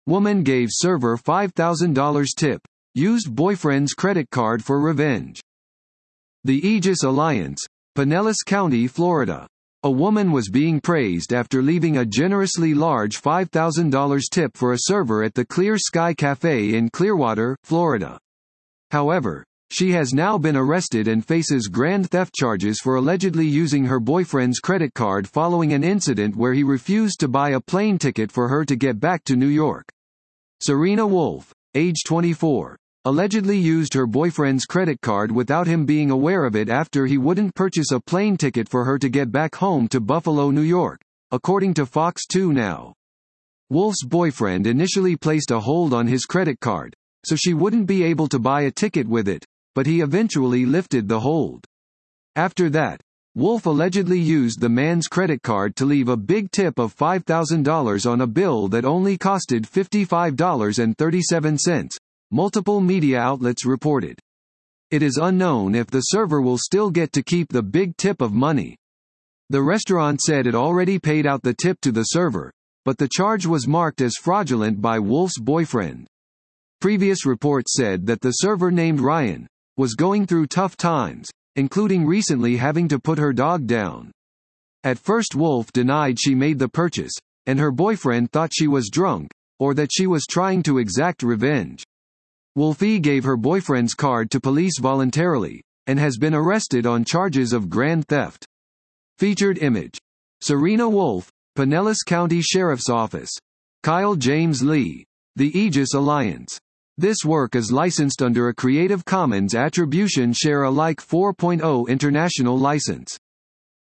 Woman gave server $5,000 tip. Used boyfriend's credit card for revenge. The Aegis Alliance, Pinellas County, Florida. A woman was being praised after leaving a generously large $5,000 tip for a server at the Clear Sky Cafe in Clearwater, Florida. However, she has now been arrested and faces grand theft charges for allegedly using her boyfriend's credit card following an incident where he refused to buy a plane ticket for her to get back to New York. Serena Wolf, age 24, allegedly used her boyfriend's credit card without him being aware of it after he wouldn't purchase a plane ticket for her to get back home to Buffalo, New York, according to Fox 2 Now. Wolf's boyfriend initially placed a hold on his credit card, so she wouldn't be able to buy a ticket with it, but he eventually lifted the hold. After that, Wolf allegedly used the man's credit card to leave a big tip of $5,000 on a bill that only costed $55.37. Multiple media outlets reported. It is unknown if the server will still get to keep the big tip of money. The restaurant said it already paid out the tip to the server, but the charge was marked as fraudulent by Wolf's boyfriend. Previous reports said that the server, named Ryan, was going through tough times, including recently having to put her dog down. At first, Wolf denied she made the purchase, and her boyfriend thought she was drunk, or that she was trying to exact revenge. Wolfie gave her boyfriend's card to police voluntarily, and has been arrested on charges of grand theft. Featured image. Serena Wolf, Pinellas County Sheriff's Office. Kyle James Lee. The Aegis Alliance. This work is licensed under a Creative Commons Attribution Share Alike 4.0 international license.